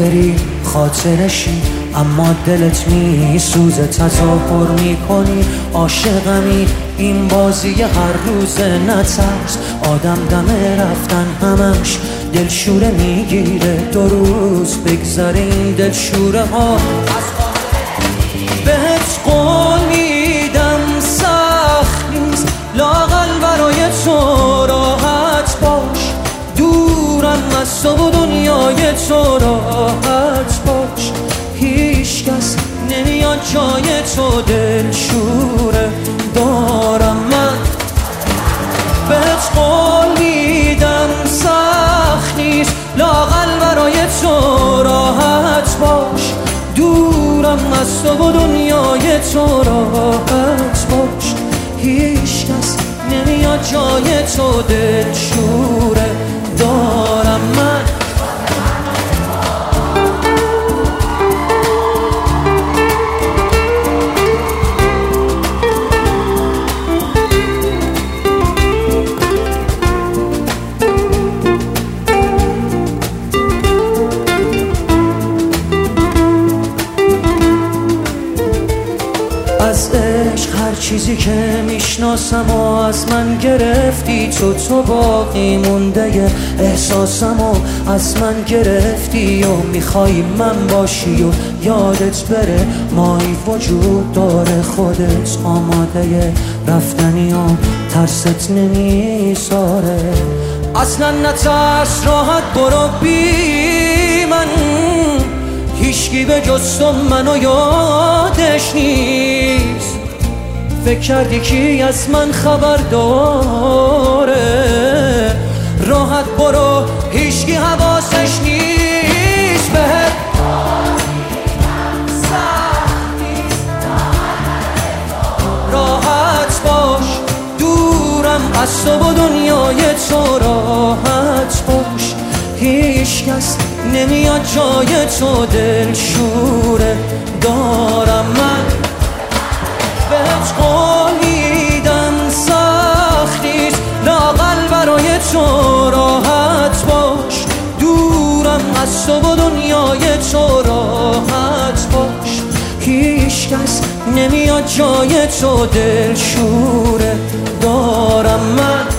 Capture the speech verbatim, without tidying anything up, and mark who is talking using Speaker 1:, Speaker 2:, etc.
Speaker 1: بری خاطرشی، اما دلت میسوزه تظاهر میکنی عاشقمی. این بازی هر روز نترس، آدم دم رفتن همش دلشوره میگیره. دو روز بگذره این دلشوره ها از بهت قول میدم سخت نیست، لااقل برای تو راحت باش. دورم از تو و دنیای تو راحت باش. هیچ کس نمیاد جای تو دلشوره دارم من. بهت قول میدم سخت نیست، لااقل برای تو راحت باش. دورم از تو و دنیای تو راحت باش. هیچ کس نمیاد جای تو دلشوره دارم من. از عشق هر چیزی که میشناسم و از من گرفتی تو، تو باقی مونده احساسم و از من گرفتی و میخوای من باشی و یادت بره مایی وجود داره. خودت آماده رفتنی و ترست نمیذاره. اصلا نترس راحت برو بی من، هیچکی به جز تو منو یادش نیست. فکر کردی کی از من خبر داره؟ راحت برو هیچکی حواسش نیست. بهت راحت باش. دورم از تو و دنیای تو راحت باش. هیچ کس نمیاد جای تو دلشوره دارم من. بهت قول میدم سخت نیست، لااقل برای تو راحت باش. دورم از تو و دنیای تو راحت باش. هیچ کس نمیاد جای تو دلشوره دارم من.